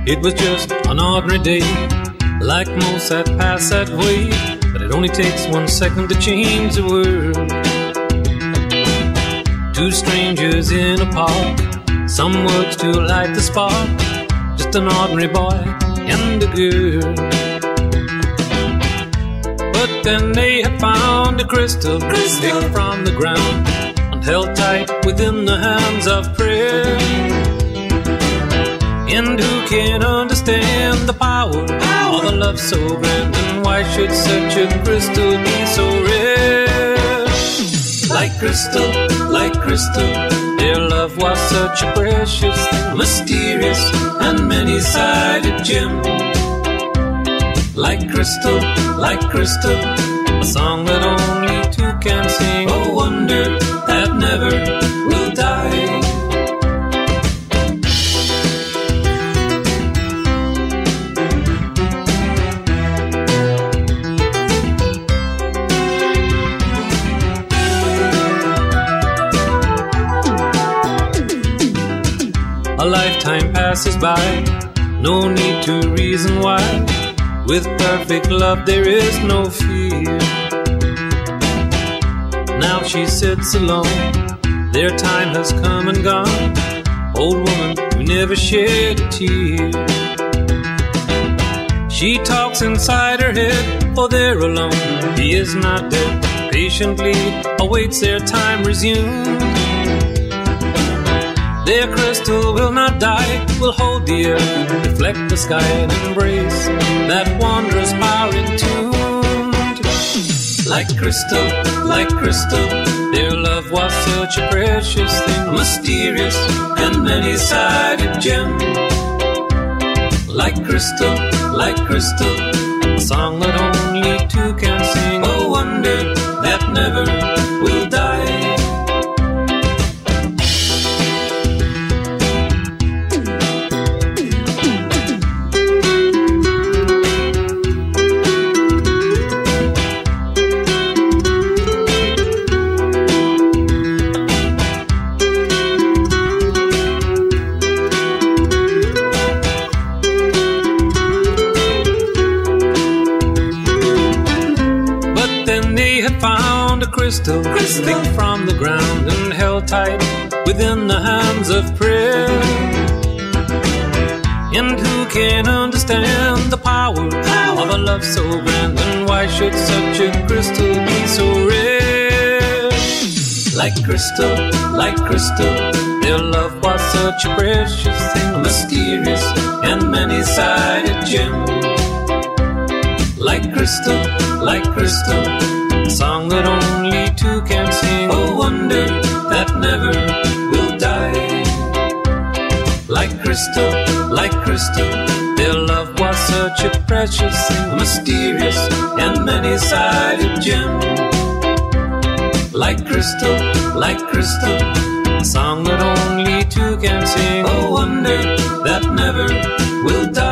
It was just an ordinary day, like most that pass that way, but it only takes 1 second to change the world. Two strangers in a park, some words to light the spark, just an ordinary boy and a girl. But then they had found a crystal, picked from the ground and held tight within the hands of prayer. And who can understand the power of a love so grand, and why should such a crystal be so rare? Like crystal, their love was such a precious, mysterious, and many-sided gem. Like crystal, a song that only two can sing, a wonder that never will die. A lifetime passes by, no need to reason why. With perfect love there is no fear. Now she sits alone, their time has come and gone. Old woman who never shed a tear. She talks inside her head, oh they're alone. He is not dead, patiently awaits their time resumed. Their crystal will not die, will hold the earth, reflect the sky and embrace that wondrous power entombed. Like crystal, their love was such a precious thing, mysterious and many-sided gem. Like crystal, a song that only two can sing, a wonder that never will die. Crystal, picked from the ground and held tight within the hands of prayer. And who can understand the power of a love so grand, and why should such a crystal be so rare? Like crystal, their love was such a precious thing, mysterious and many-sided gem. Like crystal, a song that only two can sing, a wonder that never will die. Like crystal, their love was such a precious thing, mysterious and many-sided gem. Like crystal, a song that only two can sing, a wonder that never will die.